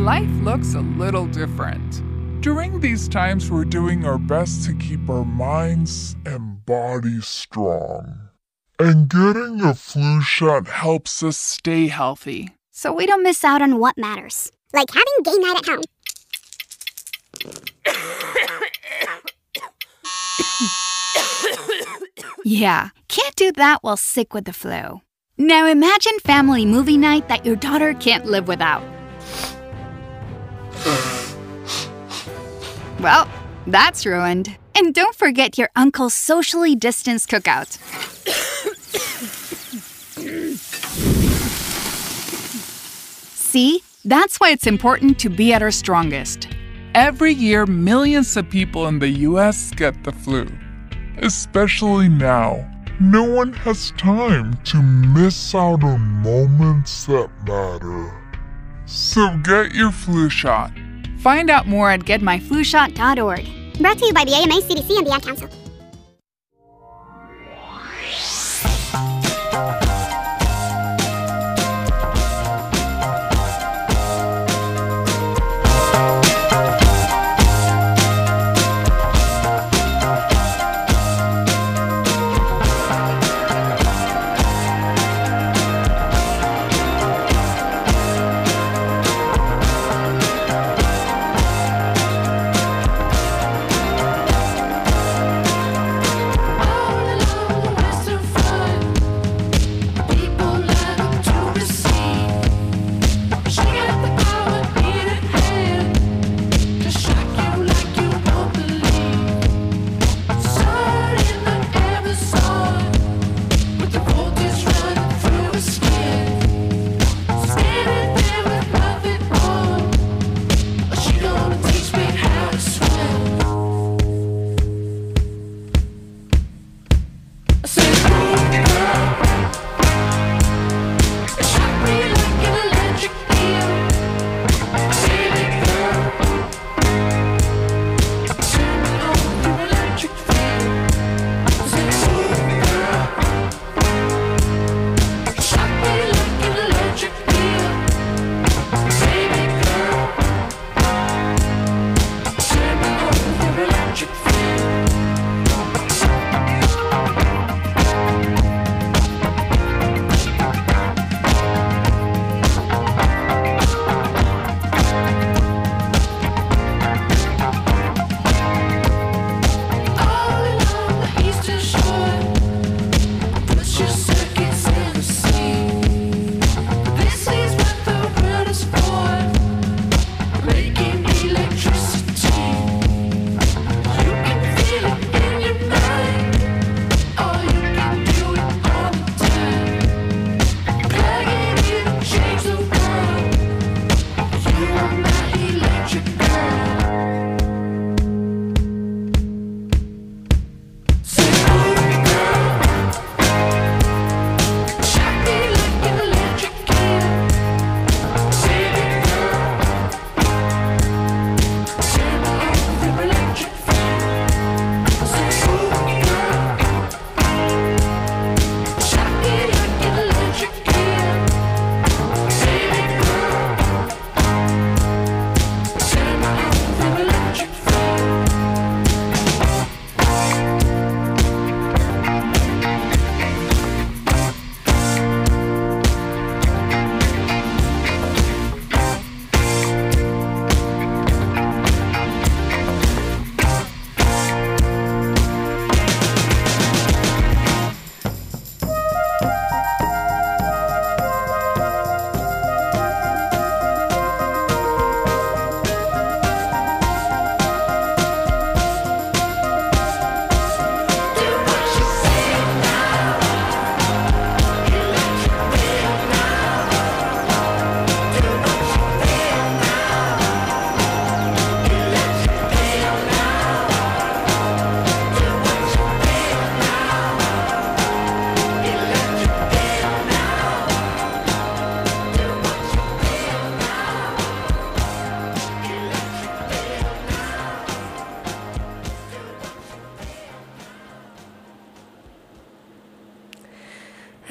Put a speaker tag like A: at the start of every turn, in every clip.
A: life looks a little different. During these times, we're doing our best to keep our minds and bodies strong. And getting a flu shot helps us stay healthy,
B: so we don't miss out on what matters.
C: Like having game night at home.
B: Yeah, can't do that while sick with the flu. Now imagine family movie night that your daughter can't live without. Well, that's ruined. And don't forget your uncle's socially distanced cookout. See? That's why it's important to be at our strongest.
A: Every year, millions of people in the US get the flu. Especially now, no one has time to miss out on moments that matter. So get your flu shot.
B: Find out more at getmyflushot.org.
C: Brought to you by the AMA, CDC, and the Ad Council.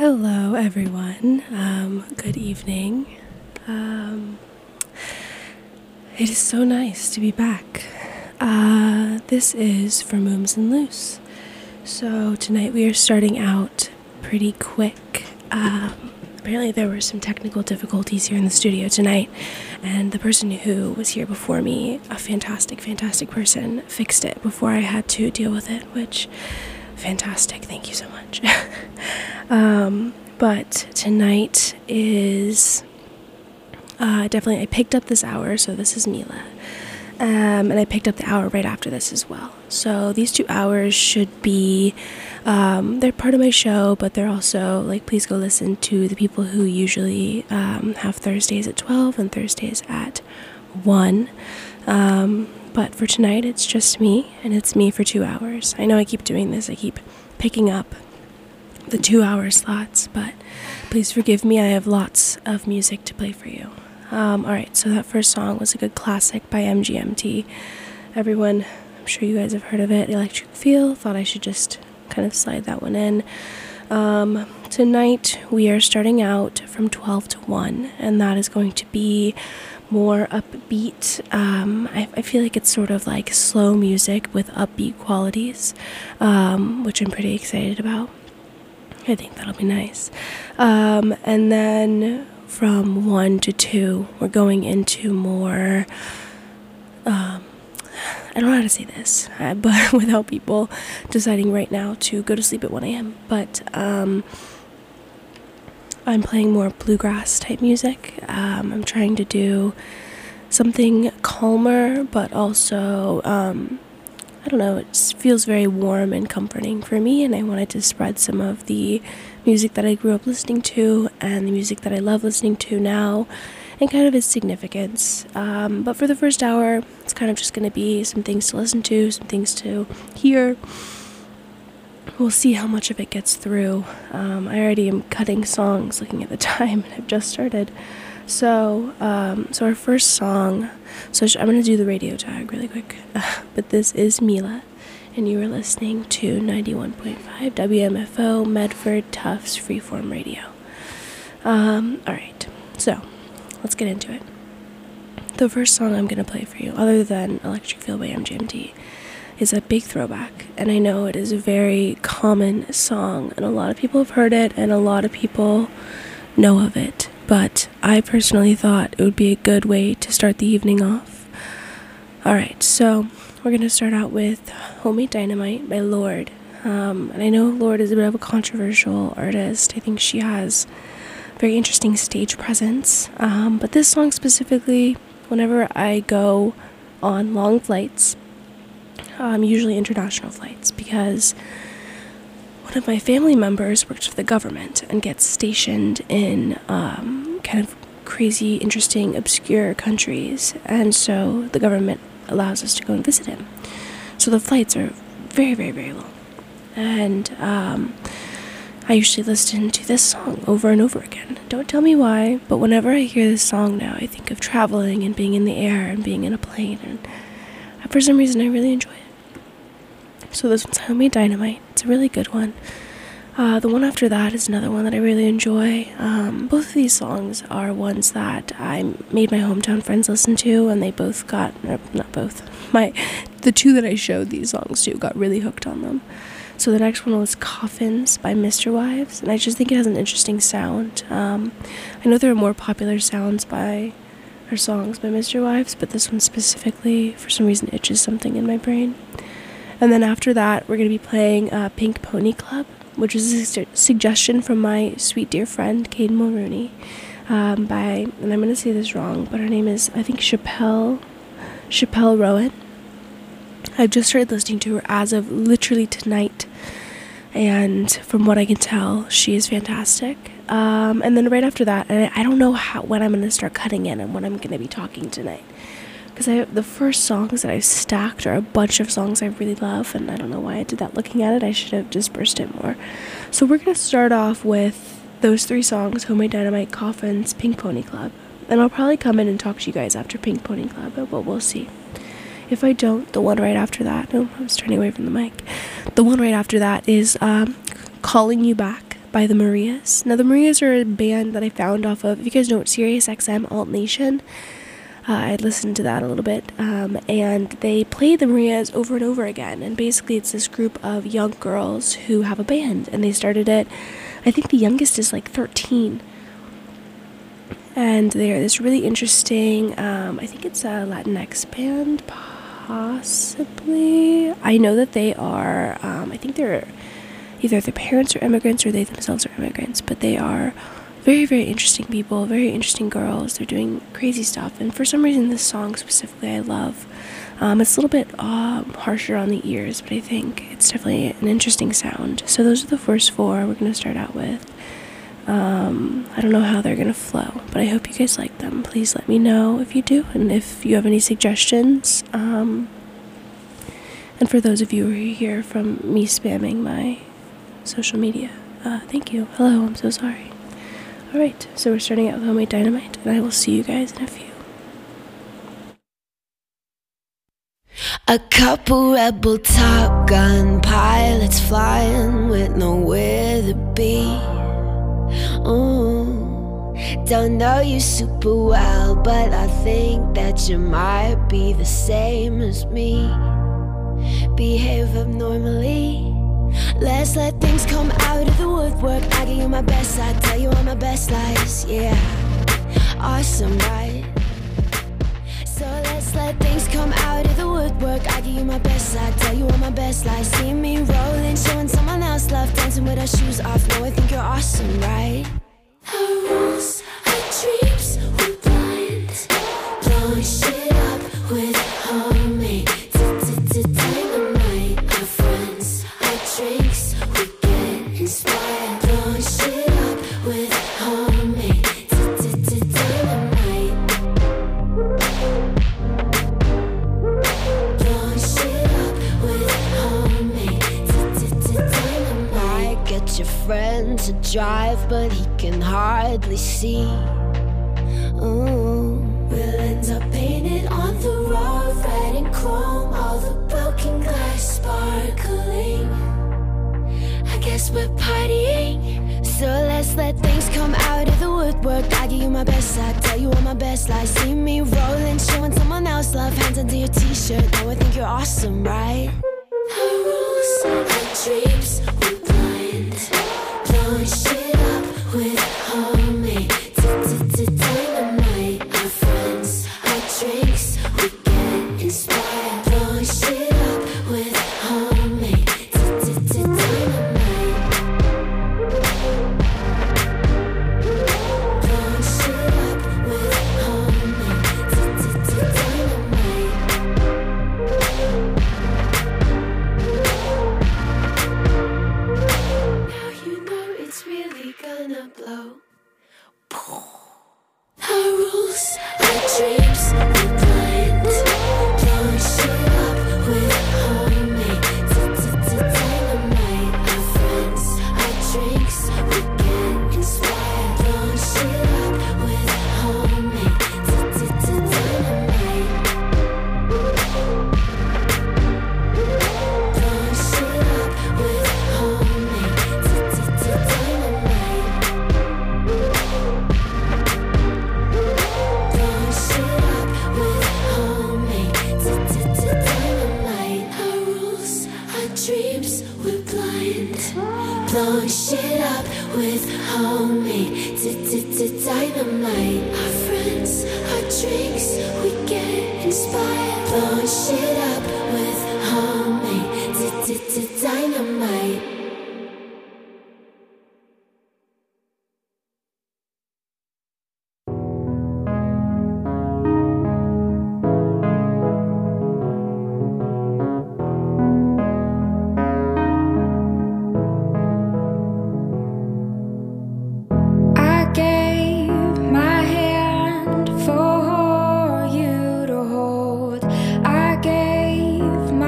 D: Hello, everyone. Good evening. It is so nice to be back. This is for Mooms and Loose. So tonight we are starting out pretty quick. Apparently there were some technical difficulties here in the studio tonight, and the person who was here before me, a fantastic person, fixed it before I had to deal with it, which, fantastic, thank you so much. But tonight is, definitely, I picked up this hour, so this is Mila. And I picked up the hour right after this as well. So these 2 hours should be, they're part of my show, but they're also, like, please go listen to the people who usually have Thursdays at 12 and Thursdays at 1. But for tonight, it's just me, and it's me for 2 hours. I know I keep doing this. I keep picking up the 2-hour slots, but please forgive me. I have lots of music to play for you. Alright, so that first song was a good classic by MGMT. Everyone, I'm sure you guys have heard of it, Electric Feel. Thought I should just kind of slide that one in. Tonight we are starting out from 12 to 1, and that is going to be more upbeat. I feel like it's sort of like slow music with upbeat qualities, which I'm pretty excited about. I think that'll be nice. And then from 1 to 2, we're going into more, I don't know how to say this, but without people deciding right now to go to sleep at 1 a.m. But I'm playing more bluegrass type music. I'm trying to do something calmer, but also, I don't know, it feels very warm and comforting for me, and I wanted to spread some of the music that I grew up listening to and the music that I love listening to now, and kind of its significance. But for the first hour, it's kind of just going to be some things to listen to, some things to hear. We'll see how much of it gets through. I already am cutting songs, looking at the time, and I've just started. So our first song, I'm going to do the radio tag really quick, but this is Mila, and you are listening to 91.5 WMFO Medford Tufts Freeform Radio. Alright, so let's get into it. The first song I'm going to play for you, other than Electric Feel by MGMT, is a big throwback, and I know it is a very common song, and a lot of people have heard it, and a lot of people know of it, but I personally thought it would be a good way to start the evening off. Alright, so we're going to start out with Homemade Dynamite by Lorde. And I know Lorde is a bit of a controversial artist. I think she has very interesting stage presence. But this song specifically, whenever I go on long flights, usually international flights, because one of my family members works for the government and gets stationed in kind of crazy, interesting, obscure countries, and so the government allows us to go and visit him. So the flights are very, very, very long, and I usually listen to this song over and over again. Don't tell me why, but whenever I hear this song now, I think of traveling and being in the air and being in a plane, and for some reason I really enjoy it. So this one's Homemade Dynamite. It's a really good one. The one after that is another one that I really enjoy. Both of these songs are ones that I made my hometown friends listen to, and they both got, not both, the two that I showed these songs to got really hooked on them. So the next one was Coffins by Mr. Wives, and I just think it has an interesting sound. I know there are more popular songs by Mr. Wives, but this one specifically, for some reason, itches something in my brain. And then after that, we're going to be playing Pink Pony Club, which is a suggestion from my sweet dear friend, Caden Mulrooney, and I'm going to say this wrong, but her name is, I think, Chappelle Rowan. I've just started listening to her as of literally tonight, and from what I can tell, she is fantastic. And then right after that, and I don't know when I'm going to start cutting in and when I'm going to be talking tonight, because the first songs that I've stacked are a bunch of songs I really love, and I don't know why I did that looking at it. I should have dispersed it more. So we're going to start off with those 3 songs, Homemade Dynamite, Coffins, Pink Pony Club, and I'll probably come in and talk to you guys after Pink Pony Club, but we'll see. If I don't, the one right after that, I was turning away from the mic, the one right after that is Calling You Back by the Marias. Now the Marias are a band that I found off of, if you guys know, Sirius XM Alt Nation. I listened to that a little bit, and they play the Marias over and over again, and basically it's this group of young girls who have a band, and they started it, I think the youngest is like 13, and they're this really interesting, I think it's a Latinx band, possibly. I know that they are, I think they're either their parents are immigrants or they themselves are immigrants, but they are very, very interesting people, very interesting girls. They're doing crazy stuff, and for some reason this song specifically I love. It's a little bit harsher on the ears, but I think it's definitely an interesting sound. So those are the first four we're going to start out with. I don't know how they're going to flow, but I hope you guys like them. Please let me know if you do, and if you have any suggestions. And for those of you who are here from me spamming my social media, thank you. Hello, I'm so sorry. Alright, so we're starting out with Homemade Dynamite, and I will see you guys in a few.
E: A couple rebel Top Gun pilots flying with nowhere to be. Don't know you super well, but I think that you might be the same as me. Behave abnormally. Let's let things come out of the woodwork. I give you my best, I tell you all my best lies. Yeah, awesome, right? So let's let things come out of the woodwork. I give you my best, I tell you all my best lies. See me rolling, showing someone else love, dancing with our shoes off. No, I think you're awesome, right? Our rules, our dreams, we're blind. Blowing shit up with homemade dynamite. Our friends, our drinks, we get inspired. Blowing shit up with homemade dynamite. Blowing shit up with homemade dynamite. Might get your friend to drive, but he can hardly see. Ooh. We'll end up painted on the road, red and chrome, all the broken glass sparkling. I guess we're partying, so let's let things come out of the woodwork. I give you my best, I tell you all my best lies. See me rolling, showing someone else love, hands under your t-shirt. Now I think you're awesome, right? Our rules, our dreams, we're blind. Blowing shit up with homemade dynamite. Our friends, our drinks, we get inspired. Blowing shit up with homemade dynamite. Blowing shit up with homemade dynamite. Now you know it's really gonna blow. Our rules, our dreams, we're blind. Blowing shit up with homemade dynamite. Our friends, our drinks, we get inspired. Blowing shit up with homemade dynamite. Blowing shit up with homemade dynamite. Blowing shit up with homemade dynamite. Our rules, our dreams, we're blind. Blowing shit up with homemade dynamite. Our friends, our drinks, we get inspired. Blowing shit up with homemade dynamite.
F: I gave my hand for you to hold. I gave my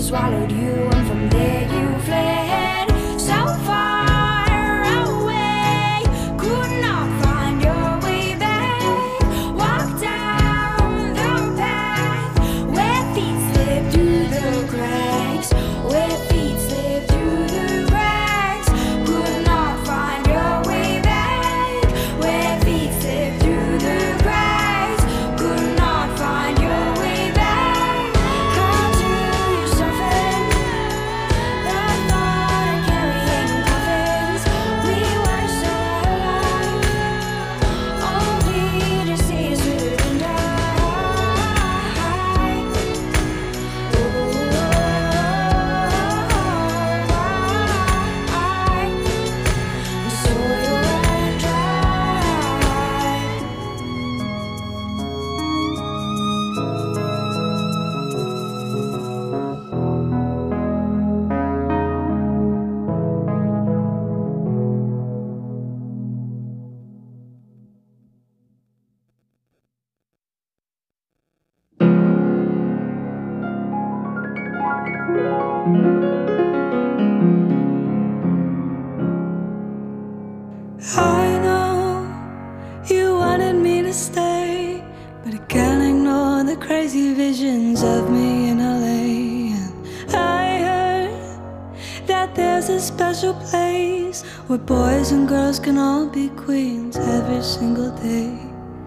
F: swallowed you, and from there you fled so far away. Could not find your way back. Walk down the path where feet slip through the cracks. Where feet slip through the cracks. Could not find your way back. Where feet slip through the cracks. Could not find your way back. How do you soften the thought of carrying coffins? We were so alive, only to see us withered and die. Soil and dry.
G: I know you wanted me to stay, but I can't ignore the crazy visions of me in LA. And I heard that there's a special place where boys and girls can all be queens every single day.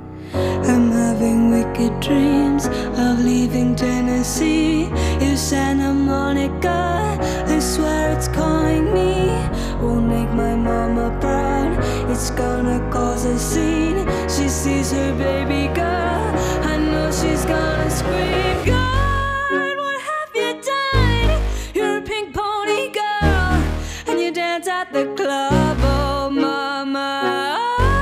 G: I'm having wicked dreams of leaving Tennessee. If Santa Monica, I swear it's calling me, won't make my mama proud. It's gonna cause a scene. She sees her baby girl, I know she's gonna scream. God, what have you done? You're a pink pony girl, and you dance at the club. Oh mama,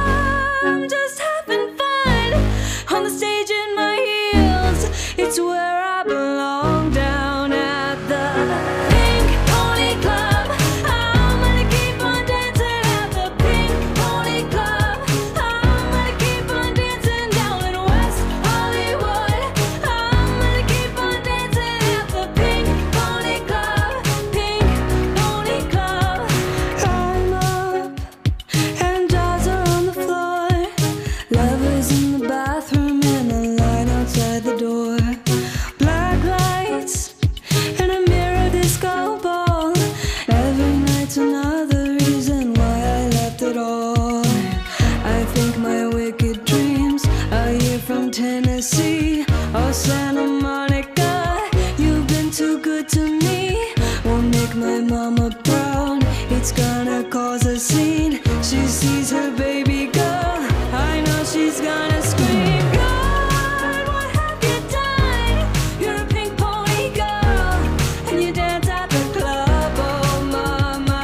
G: I'm just having fun on the stage in my heels. It's where I belong, down at the Pink Pony Club. I'm gonna keep on dancing at the Pink Pony Club. I'm gonna keep on dancing down in West Hollywood. I'm gonna keep on dancing at the Pink Pony Club. Pink Pony Club. I'm up and jaws are on the floor. Lovers in the bathroom and a line outside the door. Black lights and a mirror disco ball. Every night's another reason why I left it all. I think my wicked dreams are here from Tennessee or Santa Monica. You've been too good to me, won't make my mama proud. It's gonna cause a scene. She sees her baby girl, I know she's gonna scream. God, what have you done? You're a pink pony girl, and you dance at the club. Oh mama,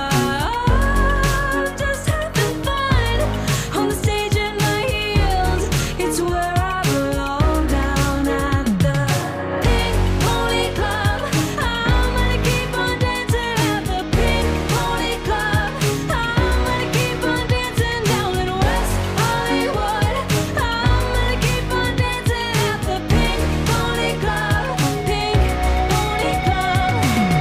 G: I'm just having fun on the stage in my heels. It's where I belong, down at the Pink Pony Club. I'm gonna keep on dancing at the Pink Pony Club. I'm gonna keep on dancing down in West Hollywood. I'm gonna keep on dancing at the Pink Pony Club. Pink Pony Club.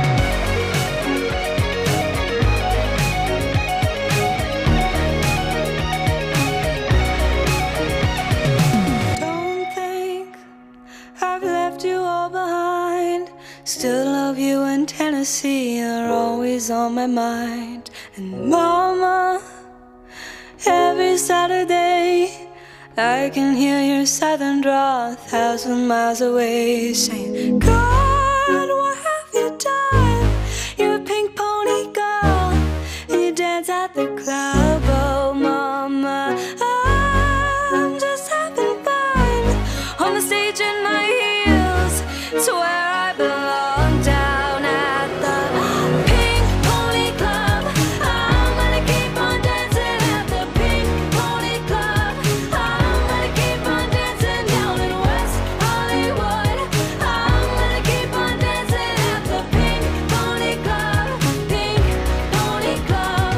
G: Don't think I've left you all behind. Still love you, and Tennessee are always on my mind. And mama, every Saturday I can hear your southern drawl 1,000 miles away, saying, God, what have you done? You're a pink pony girl, and you dance at the club. Oh mama, I'm just having fun on the stage in my heels. It's where I belong, down at the Pink Pony Club. I'm gonna keep on dancing at the Pink Pony Club. I'm gonna keep on dancing down in West Hollywood. I'm gonna keep on dancing at the Pink Pony Club. Pink Pony Club.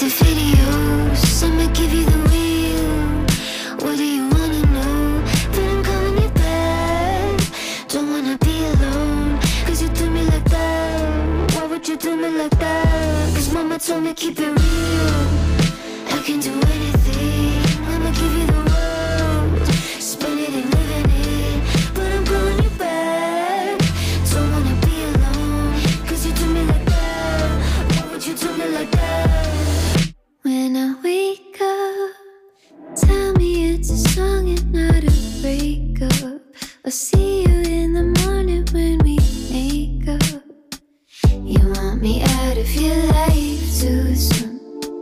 E: the videos, I'ma give you the wheel. What do you wanna know? But I'm calling you back. Don't wanna be alone, cause you do me like that. Why would you do me like that? Cause mama told me keep it real. I can do anything, I'ma give you the world. Spend it and live in it, but I'm calling you back. Don't wanna be alone, cause you do me like that. Why would you do me like that? When I wake up, tell me it's a song and not a breakup. I'll see you in the morning when we make up. You want me out of your life too soon,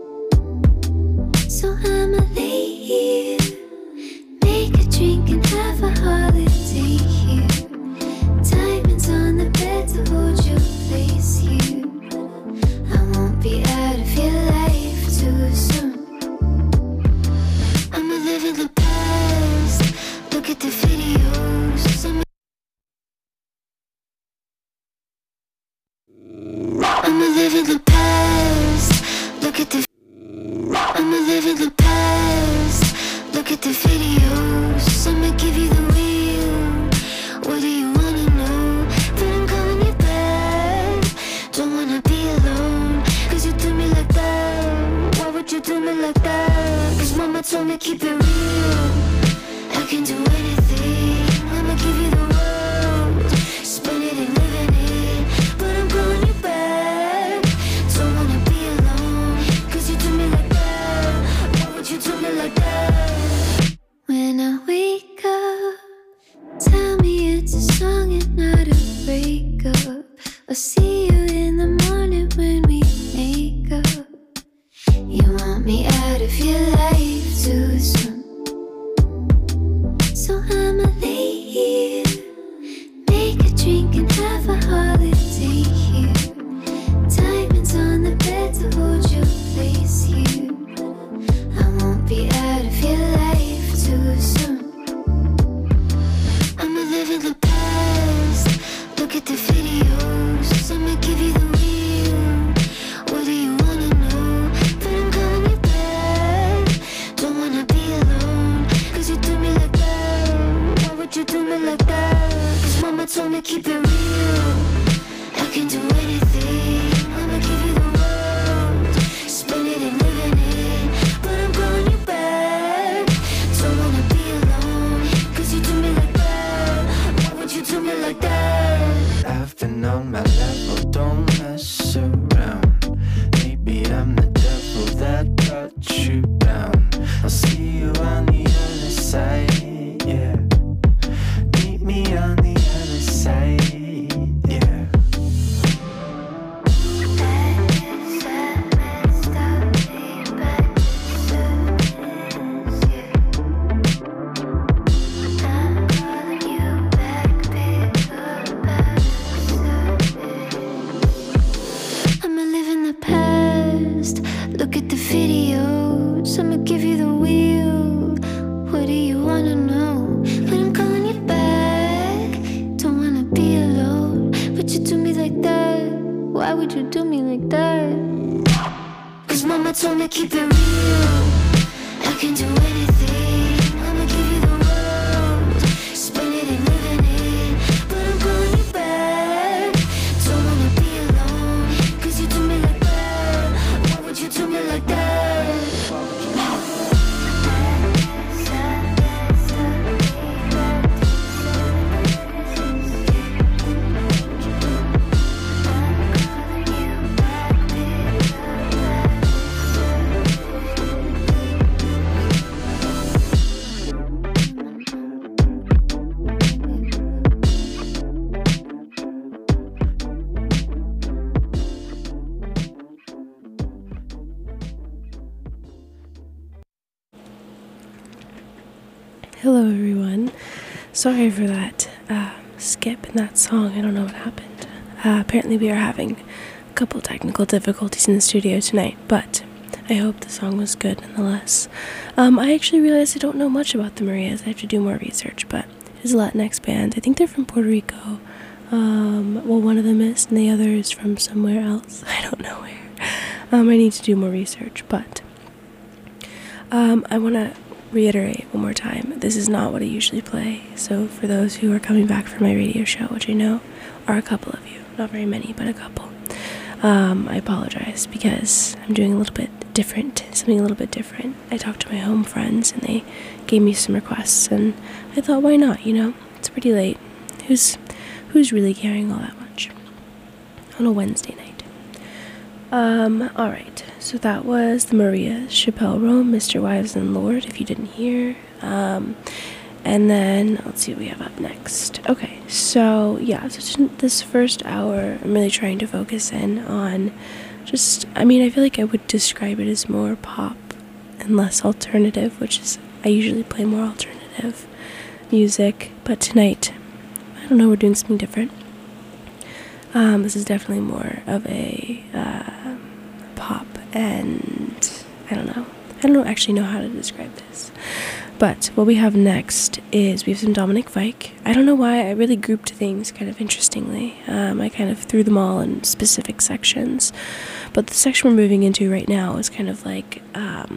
E: so I'ma lay here, make a drink and have a holiday here. Diamonds on the bed to hold your place here. I won't be out of your life too soon. I'ma live in the past, look at the videos. I'ma live in the past, look at the I'ma live in the past, look at the videos. I'ma give you the wheel. What do you wanna know? But I'm calling you back. Don't wanna be alone, cause you do me like that. Why would you do me like that? Cause mama told me keep it real. I can do anything, I'ma give you the world. Spend it and live in it, but I'm calling you back. Don't wanna be alone, cause you do me like that. Why would you do me like that? When I wake up, tell me it's a song and not a breakup. I'll see you in the morning when we make up. You want me out of your life too soon, so I'ma lay here, make a drink and have a holiday here. Diamonds on the bed to hold your place here. I won't be out of your life too soon. I'ma live in the past, look at the videos. I'ma give you the wheel. What do you wanna know? But I'm calling you back. Don't wanna be alone, cause you do me like that. Why would you do me like that? Cause mama told me keep it real. I can do anything, I'ma give you the world. Spend it and live in it, but I'm calling you back. Don't wanna be alone, cause you do me like that. Why would you do me like that?
H: I've been on my level, don't mess around. Maybe I'm the devil that brought you down. I'll see you on the other side, yeah. Meet me on the other side, yeah.
E: I'ma live in the past, look at the videos. I'ma give you the wheel. What do you wanna know? But I'm calling you back. Don't wanna be alone, but you do me like that. Why would you do me like that? Cause mama told me keep it real. I can do anything, I'ma give you the world. Spend it and live in it, but I'm calling you back. Don't wanna be alone, cause you do me like that. Why would you do me like that?
D: Hello everyone. Sorry for that skip in that song. I don't know what happened. Apparently we are having a couple technical difficulties in the studio tonight, but I hope the song was good nonetheless. I actually realized I don't know much about the Marias. I have to do more research, but it's a Latinx band. I think they're from Puerto Rico. Well, one of them is, and the other is from somewhere else. I don't know where. I need to do more research, but I want to reiterate one more time, this is not what I usually play. So for those who are coming back from my radio show, which I know are a couple of you, not very many, but a couple, I apologize because I'm doing something a little bit different. I talked to my home friends and they gave me some requests, and I thought, why not, it's pretty late. Who's really caring all that much on a Wednesday night? Alright, so that was the Maria Chappelle-Rome, Mr. Wives and Lord, if you didn't hear. And then, let's see what we have up next. Okay, so yeah, so this first hour, I'm really trying to focus in on I feel like I would describe it as more pop and less alternative, which is, I usually play more alternative music, but tonight, I don't know, we're doing something different. This is definitely more of a pop, and I don't actually know how to describe this. But what we have next is we have some Dominic Fike. I don't know why, I really grouped things kind of interestingly. I kind of threw them all in specific sections. But the section we're moving into right now is kind of like, I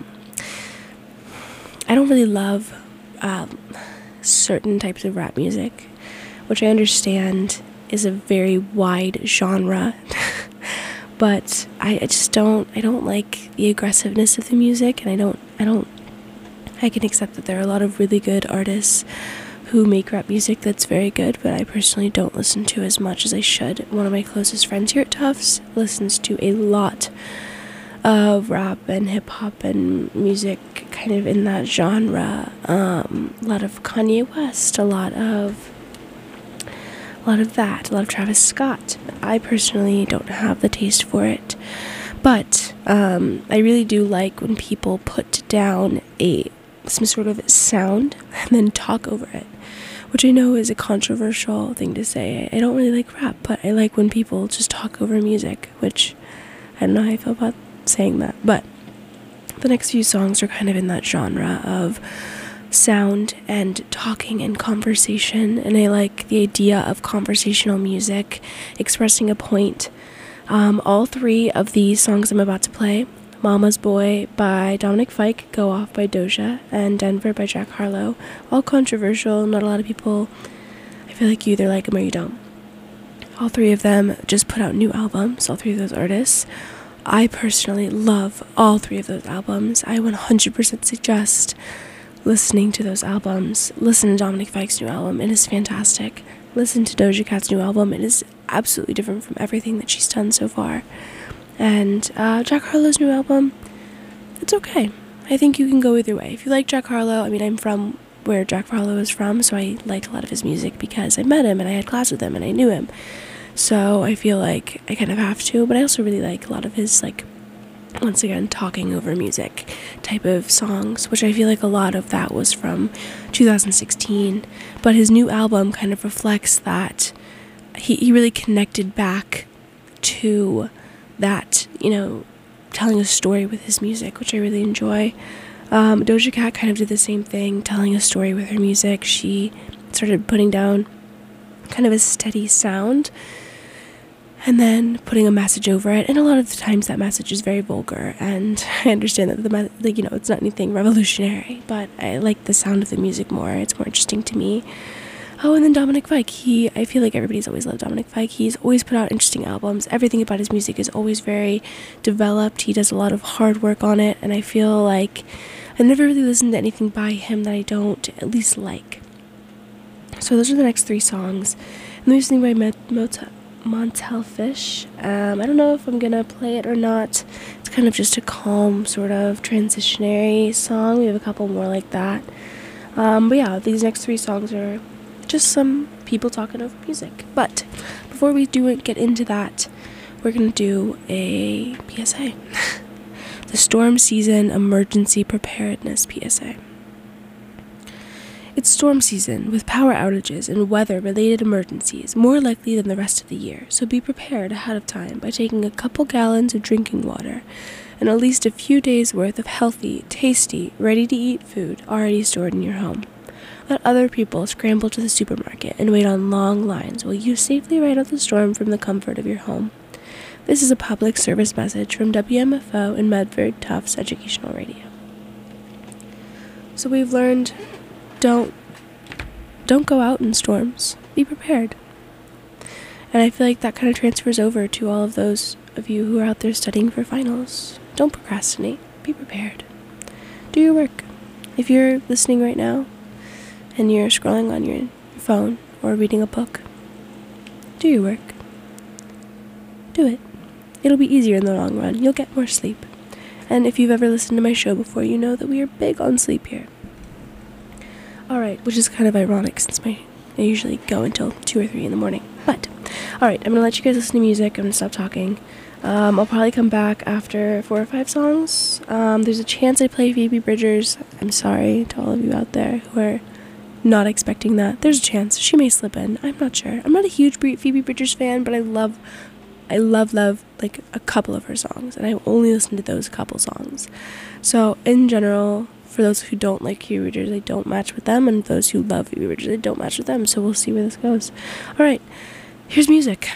D: don't really love certain types of rap music, which I understand is a very wide genre. But I don't like the aggressiveness of the music, and I can accept that there are a lot of really good artists who make rap music that's very good, but I personally don't listen to as much as I should. One of my closest friends here at Tufts listens to a lot of rap and hip-hop and music kind of in that genre. A lot of Kanye West, a lot of Travis Scott. I personally don't have the taste for it, but I really do like when people put down some sort of sound and then talk over it, which I know is a controversial thing to say. I don't really like rap, but I like when people just talk over music, which I don't know how I feel about saying that, but the next few songs are kind of in that genre of sound and talking and conversation, and I like the idea of conversational music expressing a point. All three of these songs I'm about to play, Mama's Boy by Dominic Fike, Go Off by Doja, and Denver by Jack Harlow, all controversial. Not a lot of people, I feel like you either like them or you don't. All three of them just put out new albums, all three of those artists. I personally love all three of those albums. I 100% suggest listening to those albums. Listen to Dominic Fike's new album, it is fantastic. Listen to Doja Cat's new album, it is absolutely different from everything that she's done so far. And Jack Harlow's new album, it's okay. I think you can go either way. If you like Jack Harlow, I'm from where Jack Harlow is from, so I like a lot of his music because I met him and I had class with him and I knew him. So I feel like I kind of have to, but I also really like a lot of his, once again, talking over music type of songs, which I feel like a lot of that was from 2016. But his new album kind of reflects that he really connected back to that, telling a story with his music, which I really enjoy. Doja Cat kind of did the same thing, telling a story with her music. She started putting down kind of a steady sound and then putting a message over it, and a lot of the times that message is very vulgar, and I understand that it's not anything revolutionary, but I like the sound of the music more. It's more interesting to me. Oh, and then Dominic Fike, I feel like everybody's always loved Dominic Fike. He's always put out interesting albums. Everything about his music is always very developed. He does a lot of hard work on it, and I feel like I've never really listened to anything by him that I don't at least like. So those are the next three songs. And there's something by Montel Fish. I don't know if I'm gonna play it or not. It's kind of just a calm, sort of transitionary song. We have a couple more like that. But yeah, these next three songs are just some people talking over music. But before we get into that, we're gonna do a PSA. The storm season emergency preparedness PSA. It's storm season, with power outages and weather-related emergencies more likely than the rest of the year, so be prepared ahead of time by taking a couple gallons of drinking water and at least a few days' worth of healthy, tasty, ready-to-eat food already stored in your home. Let other people scramble to the supermarket and wait on long lines while you safely ride out the storm from the comfort of your home. This is a public service message from WMFO and Medford Tufts Educational Radio. So we've learned, don't go out in storms. Be prepared. And I feel like that kind of transfers over to all of those of you who are out there studying for finals. Don't procrastinate. Be prepared. Do your work. If you're listening right now and you're scrolling on your phone or reading a book, do your work. Do it. It'll be easier in the long run. You'll get more sleep. And if you've ever listened to my show before, you know that we are big on sleep here. Alright, which is kind of ironic since I usually go until 2 or 3 in the morning. But, alright, I'm going to let you guys listen to music. I'm going to stop talking. I'll probably come back after 4 or 5 songs. There's a chance I play Phoebe Bridgers. I'm sorry to all of you out there who are not expecting that. There's a chance. She may slip in. I'm not sure. I'm not a huge Phoebe Bridgers fan, but I love like a couple of her songs, and I've only listened to those couple songs. So in general, for those who don't like Phoebe Bridgers, they don't match with them, and those who love Phoebe Bridgers, they don't match with them. So we'll see where this goes. All right, here's music.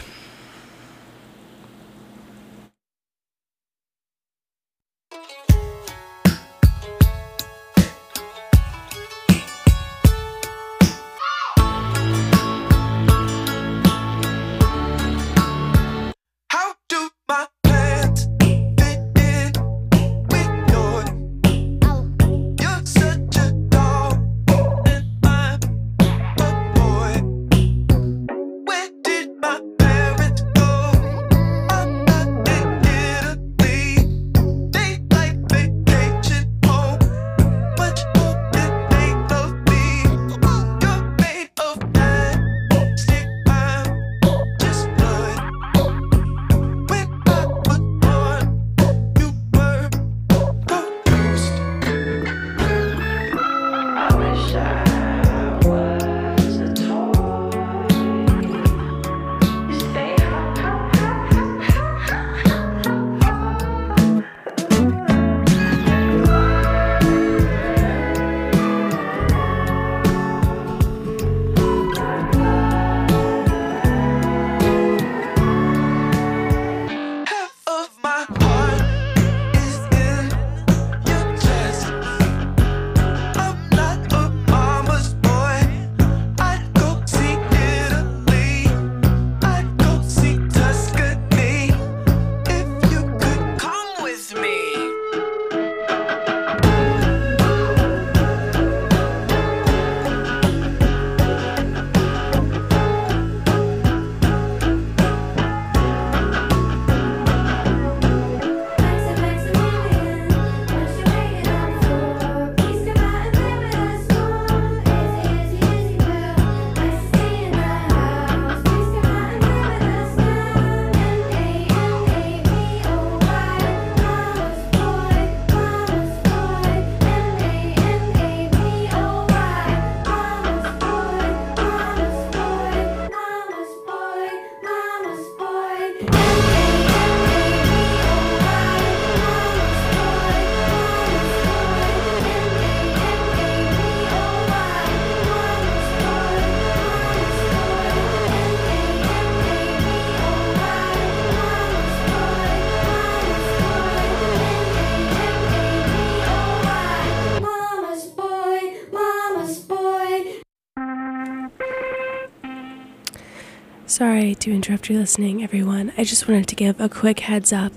D: Sorry to interrupt your listening, everyone. I just wanted to give a quick heads up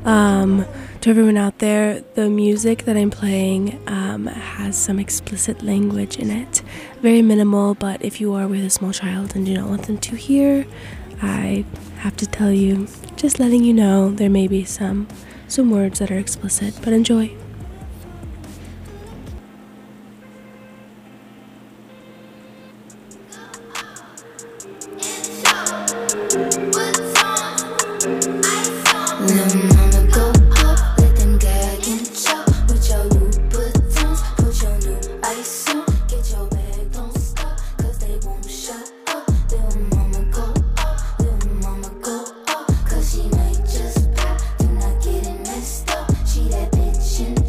D: to everyone out there. The music that I'm playing has some explicit language in it. Very minimal, but if you are with a small child and do not want them to hear, I have to tell you, just letting you know, there may be some words that are explicit, but enjoy.
E: She that bitch and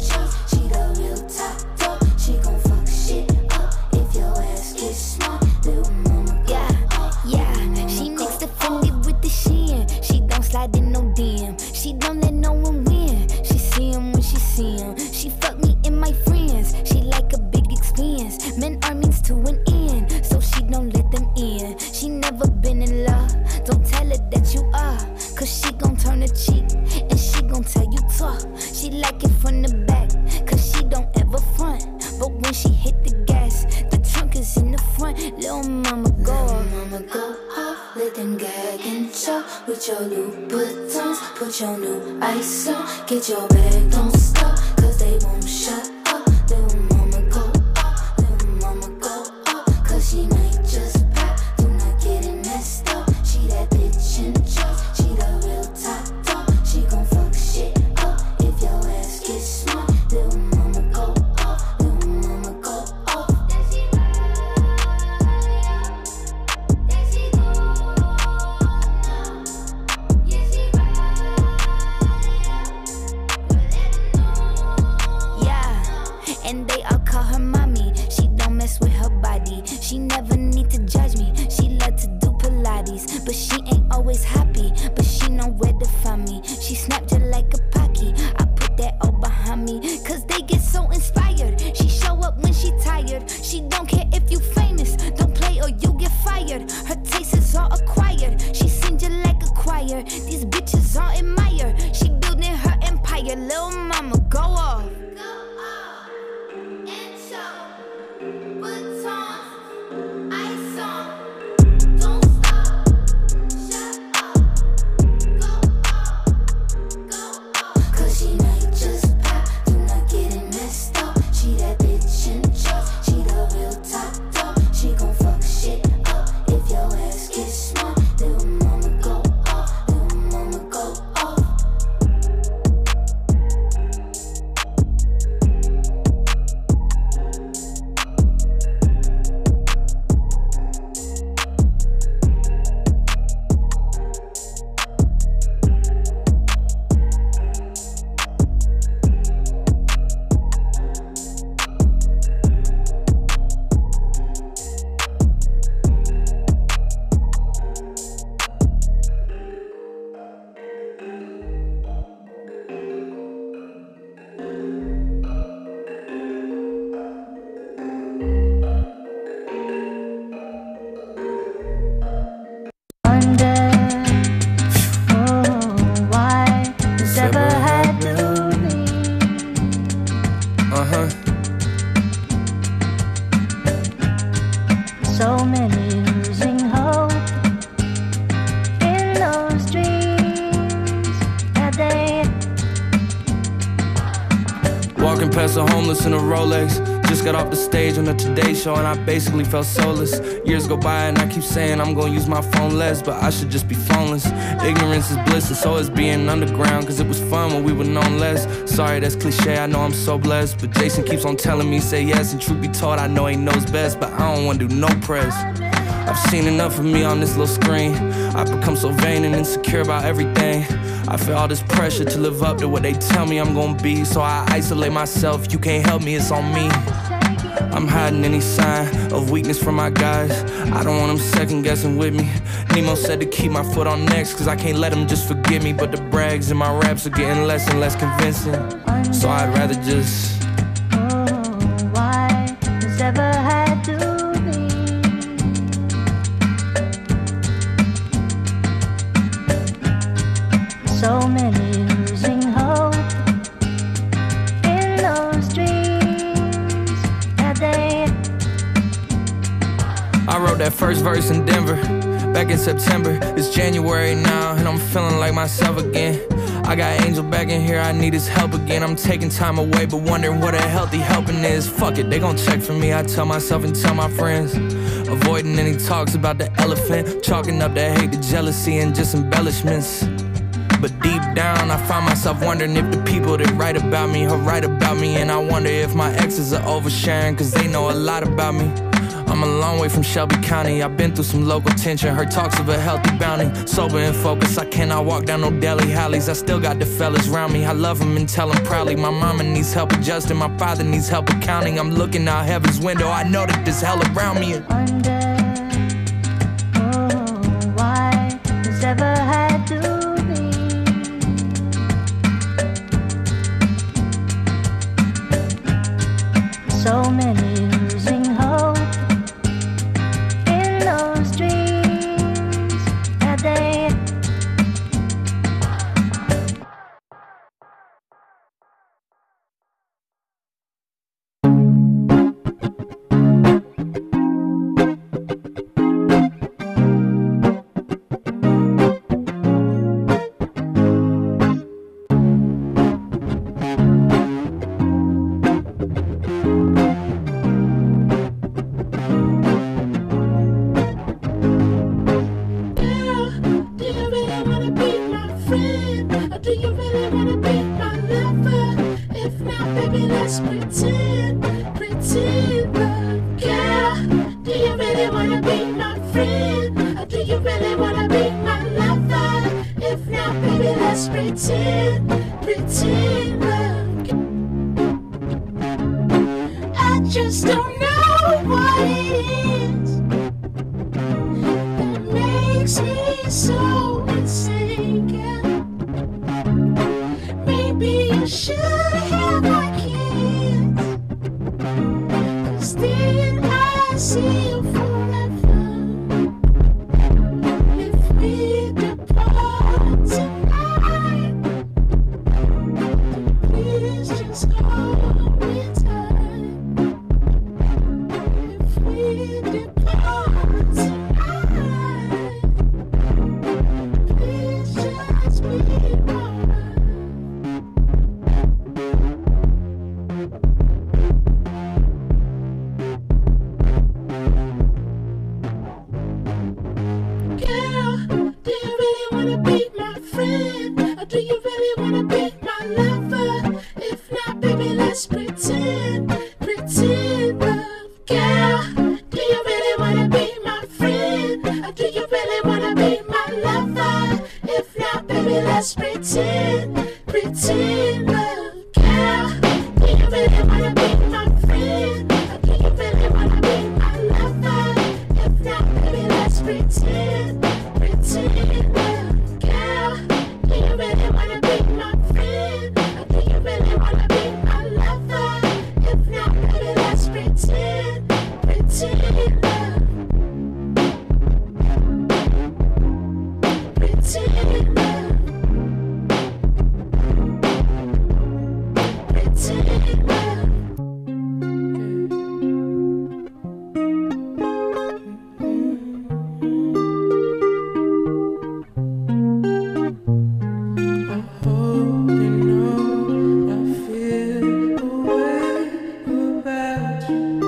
E: Get your Louboutins, put your new ice on. Get your bag, don't stop, cause they won't shut up. Little mama go up, little mama go up. Cause she might just pop, do not get it messed up. She that bitch in charge, she the real top dog. She gon' fuck shit up if your ass gets smart. Little mama go up, little mama go up. There she ride, there she go now. Yeah, she ride, yeah, and they all call her mommy. She don't mess with her body. She never need to judge me. She love to do Pilates, but she ain't always happy. But she know where to find me. She snap just like a Pocky. I put that all behind me, cause they get so inspired. She show up when she tired. She don't care if you famous. Don't play or you get fired. Her taste is all acquired. She sing just like a choir. These bitches all admire. She building her empire. Lil' mama, go off. And show. Put on. Ice on. Don't stop. Shut up. Go off. Go off. Cause she might just pop. Do not get it messed up. She that bitch in charge. She the real top dog. She gon' fuck shit up if your ass gets smart. Little mama go off. Little mama go off.
G: So many losing hope in those dreams that they
H: Walking past a homeless in a Rolex. Just got off the stage on the Today Show and I basically felt soulless. Years go by and I keep saying I'm gonna use my phone less, but I should just be phoneless. Ignorance is bliss and so is being underground, cause it was fun when we were known less. Sorry, that's cliche, I know I'm so blessed, but Jason keeps on telling me say yes, and truth be told I know he knows best, but I don't wanna do no press. I've seen enough of me on this little screen. I've become so vain and insecure about everything. I feel all this pressure to live up to what they tell me I'm gonna be, so I isolate myself. You can't help me, it's on me. I'm hiding any sign of weakness from my guys. I don't want them second guessing with me. Nemo said to keep my foot on next, cause I can't let them just forget me. But the brags in my raps are getting less and less convincing, so I'd rather just
G: why has ever had to be so many losing hope in those dreams that they
H: I wrote that first verse in Denver back in September. It's January now and I'm feeling like myself again. I got Angel back in here, I need his help again. I'm taking time away but wondering what a healthy helping is. Fuck it, they gon' check for me, I tell myself and tell my friends. Avoiding any talks about the elephant, chalking up the hate, the jealousy and just embellishments. But deep down I find myself wondering if the people that write about me are right about me. And I wonder if my exes are oversharing, cause they know a lot about me. I'm a long way from Shelby County, I've been through some local tension. Heard talks of a healthy bounty, sober and focused. I cannot walk down no deli alleys. I still got the fellas around me, I love them and tell them proudly. My mama needs help adjusting, my father needs help accounting. I'm looking out heaven's window, I know that there's hell around me.
G: wonder why has ever had to be so many losing hope in those dreams that they
F: do you really wanna be my lover? If not, baby, let's pretend love. I just don't know what it is that makes me so insane, girl. Maybe you should have my kids, 'cause then I see you forever. If we depart tonight, please just hold me tight. If we depart tonight, please just be mine. Girl, do you really wanna be my friend? Or do you really wanna be my lover? If not, baby, let's pretend love. Girl, do you really wanna be my friend? Or do you really wanna be my lover? If not, baby, let's pretend love. Girl, do you really wanna be my friend? Or do you really wanna be my lover? If not, baby, let's pretend love. Girl, do you really wanna be my friend? Or do you really wanna be my lover? If not, baby, let's pretend love. Pretend love. Pretend love.
H: Oh, you know I feel a way about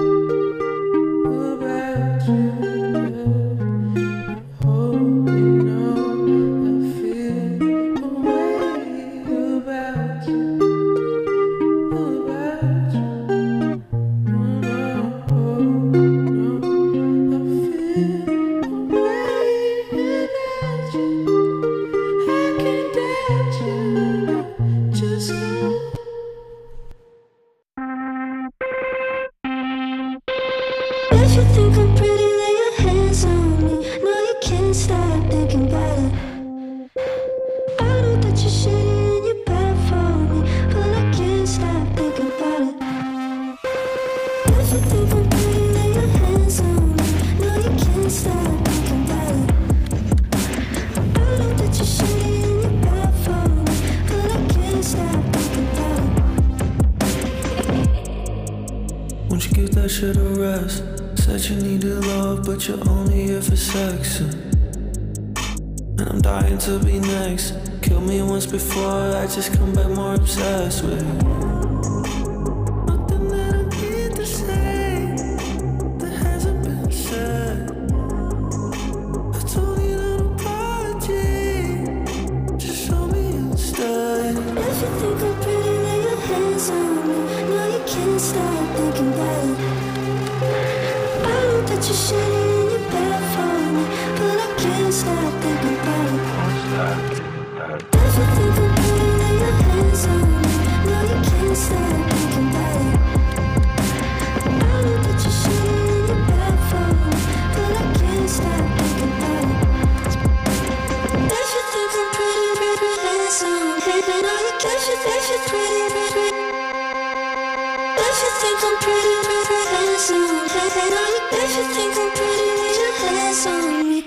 H: you. Oh, you know I feel a way about you.
G: If you think I'm pretty, lay your hands on me. No, you can't stop thinking about it. I know that you're shitty and you're bad for me, but I can't stop thinking about it. If you think I'm pretty, lay your hands on me. No, you can't stop thinking about it. I know that you're shitty and you're bad for me, but I can't stop thinking about it.
H: Won't you give that shit a rest? Said you needed love, but you're only here for sex. And I'm dying to be next. Killed me once before, I just come back more obsessed with you. Nothing that I need to say that hasn't been said. I don't need an apology, just show me instead.
G: If you think I'm pretty, lay your hands on me. No, you can't stop thinking about it. I know that you're shitty and you're bad for me, but I can't stop thinking about it. If you think I'm pretty, lay your hands on me. No, you can't stop thinking about it. I know that you're shitty and you're bad for me, but I can't stop thinking about it. If you think I'm pretty, hands on me. No, you can't. If you're pretty, if you think I'm pretty, hands on me. If you think I'm pretty, lay your hands on me.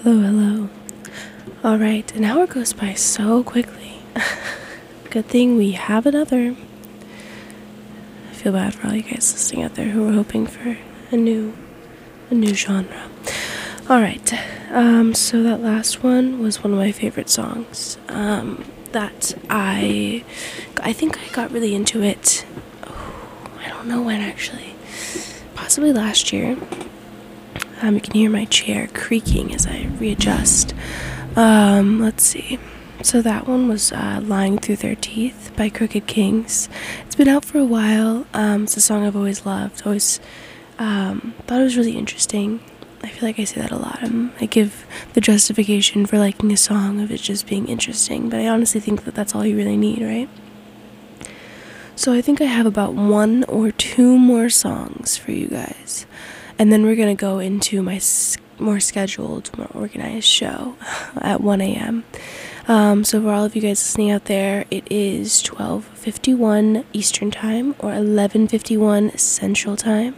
D: Hello, hello. Alright, an hour goes by so quickly. Good thing we have another. I feel bad for all you guys listening out there who are hoping for a new genre. Alright, so that last one was one of my favorite songs. That I think I got really into it. I don't know when actually. Possibly last year. You can hear my chair creaking as I readjust. Let's see. So that one was Lying Through Their Teeth by Crooked Kings. It's been out for a while. It's a song I've always loved. Always thought it was really interesting. I feel like I say that a lot. I give the justification for liking a song of it just being interesting, but I honestly think that that's all you really need, right? So I think I have about 1 or 2 more songs for you guys, and then we're going to go into my more scheduled, more organized show at 1 a.m. So for all of you guys listening out there, it is 12:51 Eastern Time or 11:51 Central Time.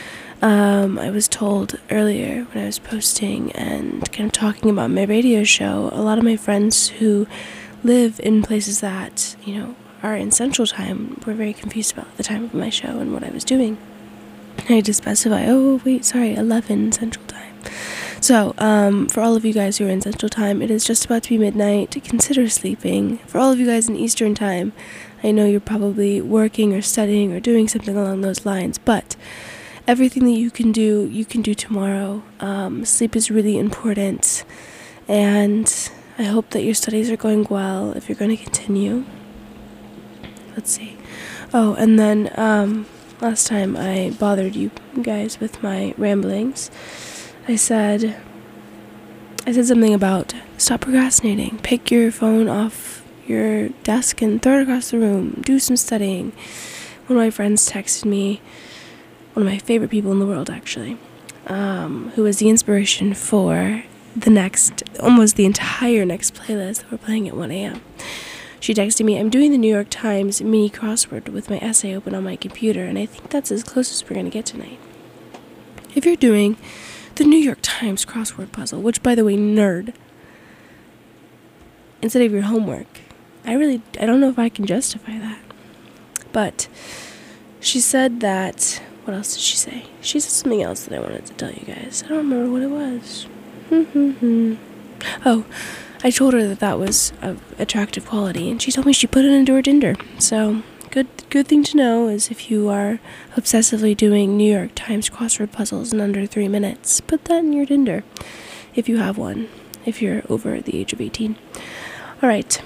D: I was told earlier when I was posting and kind of talking about my radio show, a lot of my friends who live in places that, are in Central Time were very confused about the time of my show and what I was doing. I had to specify, 11 Central Time. So, for all of you guys who are in Central Time, it is just about to be midnight. Consider sleeping. For all of you guys in Eastern Time, I know you're probably working or studying or doing something along those lines, but everything that you can do tomorrow. Sleep is really important, and I hope that your studies are going well if you're going to continue. Let's see. Oh, and then last time I bothered you guys with my ramblings, I said something about stop procrastinating. Pick your phone off your desk and throw it across the room. Do some studying. One of my friends texted me, one of my favorite people in the world actually, who was the inspiration for almost the entire next playlist that we're playing at 1 a.m. She texted me, I'm doing the New York Times mini crossword with my essay open on my computer, and I think that's as close as we're going to get tonight. If you're doing the New York Times crossword puzzle, which, by the way, nerd, instead of your homework, I don't know if I can justify that. But she said that, what else did she say? She said something else that I wanted to tell you guys. I don't remember what it was. Oh, I told her that was of attractive quality, and she told me she put it into her Tinder. So, good thing to know is if you are obsessively doing New York Times crossword puzzles in under 3 minutes, put that in your Tinder, if you have one, if you're over the age of 18. Alright,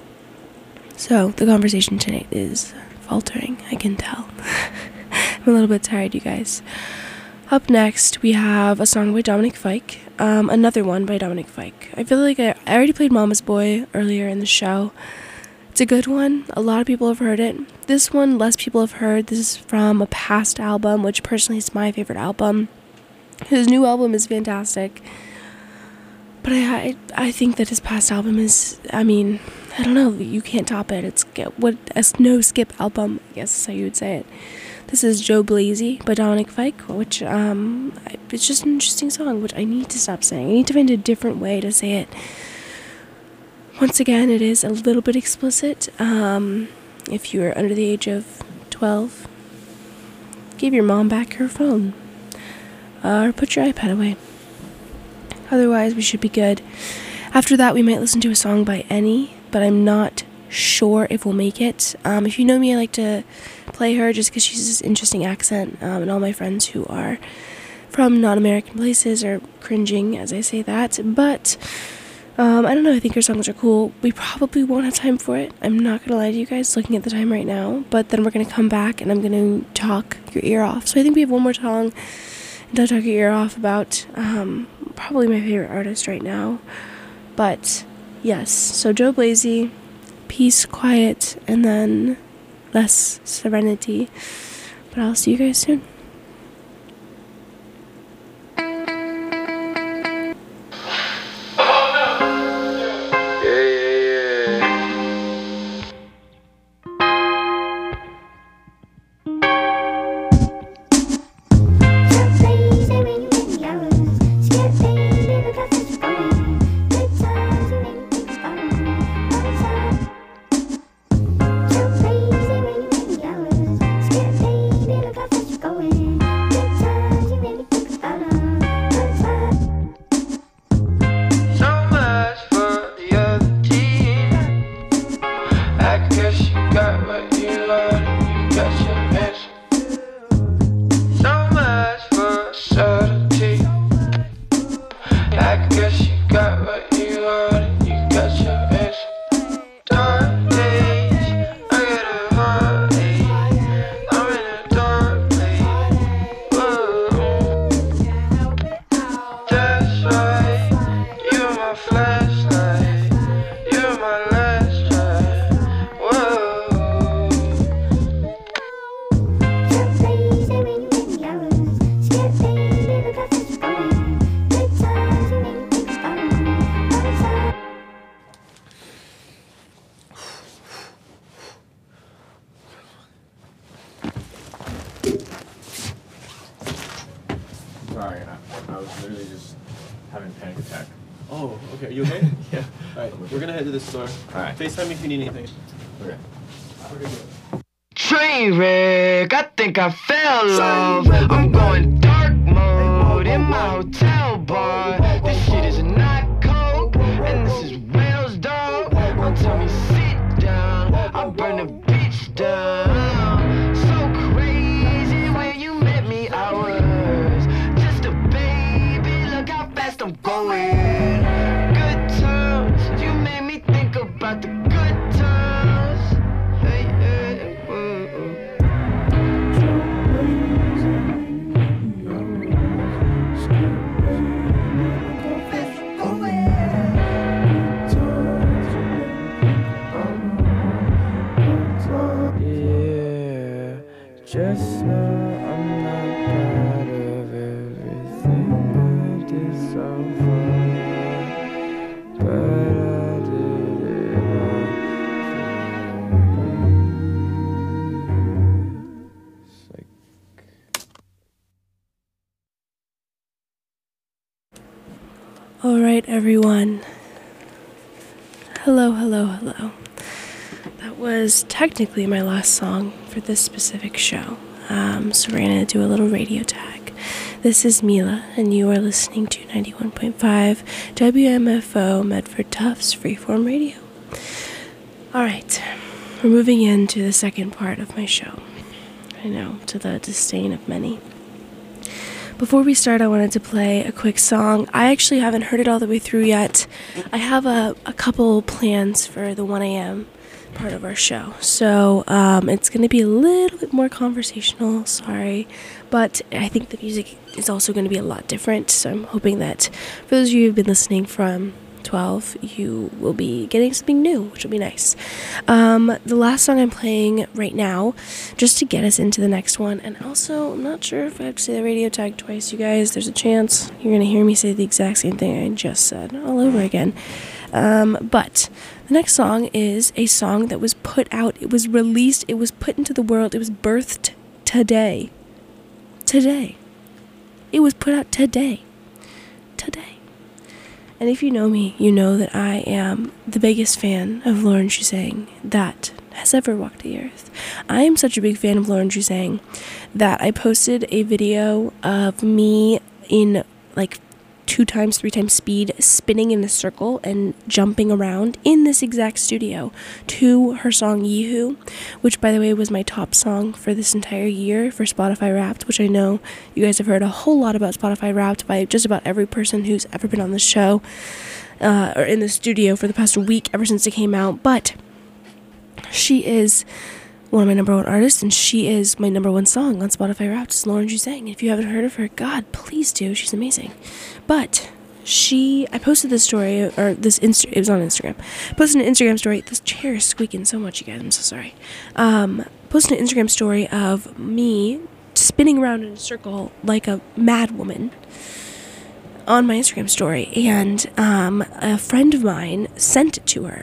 D: so the conversation tonight is faltering, I can tell. I'm a little bit tired, you guys. Up next, we have a song by Dominic Fike. Another one by Dominic Fike. I feel like I already played Mama's Boy earlier in the show. It's a good one. A lot of people have heard it. This one, less people have heard. This is from a past album, which personally is my favorite album. His new album is fantastic. But I think that his past album is, I don't know, you can't top it. It's a no-skip album, I guess is how you would say it. This is Joe Blazy by Dominic Fike, which, it's just an interesting song, which I need to stop saying. I need to find a different way to say it. Once again, it is a little bit explicit. If you're under the age of 12, give your mom back her phone. Or put your iPad away. Otherwise, we should be good. After that, we might listen to a song by Annie, but I'm not sure if we'll make it. If you know me, I like to play her just because she has this interesting accent, and all my friends who are from non-American places are cringing as I say that, but I don't know, I think her songs are cool. We probably won't have time for it. I'm not gonna lie to you guys looking at the time right now, but then we're gonna come back and I'm gonna talk your ear off. So I think we have one more song and I'll talk your ear off about probably my favorite artist right now. But yes, so Joe Blazy, peace, quiet, and then less serenity. But I'll see you guys soon.
C: Skip baby, look how fast you're going.
I: literally just having a panic attack.
J: Oh, okay. Are you okay?
I: Yeah.
J: Alright, we're gonna head to the store.
I: Alright.
J: FaceTime me if you need anything.
I: Okay.
H: Train wreck, I think I fell off. I'm going dark mode in my hotel bar. This shit is not coke, and this is Wales, dog. Don't tell me sit down, I'll burn the bitch down. So crazy when you met me, I was just a baby. Look how fast I'm going. Good times, you made me think about the good times. Hey, hey, yeah, just know I'm not proud of everything I did so far, but I did it all for you.
D: All right, everyone. Hello, hello, hello. That was technically my last song for this specific show. So we're going to do a little radio tag. This is Mila, and you are listening to 91.5 WMFO Medford Tufts Freeform Radio. All right, we're moving into the second part of my show. I know, to the disdain of many. Before we start, I wanted to play a quick song. I actually haven't heard it all the way through yet. I have a couple plans for the 1 a.m. part of our show. So it's going to be a little bit more conversational, sorry. But I think the music is also going to be a lot different. So I'm hoping that for those of you who've been listening from 12, you will be getting something new, which will be nice. The last song I'm playing right now, just to get us into the next one, and also, I'm not sure if I have to say the radio tag twice, you guys. There's a chance you're going to hear me say the exact same thing I just said all over again. But the next song is a song that was put out, it was released, it was put into the world, it was birthed today. Today. It was put out today. Today. And if you know me, you know that I am the biggest fan of Lauren Juzang that has ever walked the earth. I am such a big fan of Lauren Juzang that I posted a video of me in like 2 times, 3 times speed, spinning in a circle and jumping around in this exact studio to her song Yeehoo, which, by the way, was my top song for this entire year for Spotify Wrapped, which I know you guys have heard a whole lot about Spotify Wrapped by just about every person who's ever been on the show or in the studio for the past week ever since it came out. But she is one of my number 1 artists, and she is my number 1 song on Spotify Wrapped. It's Lauren Juzang. And if you haven't heard of her, God, please do. She's amazing. But I posted this story, or it was on Instagram. I posted an Instagram story. This chair is squeaking so much, you guys. I'm so sorry. Posted an Instagram story of me spinning around in a circle like a mad woman on my Instagram story, and a friend of mine sent it to her.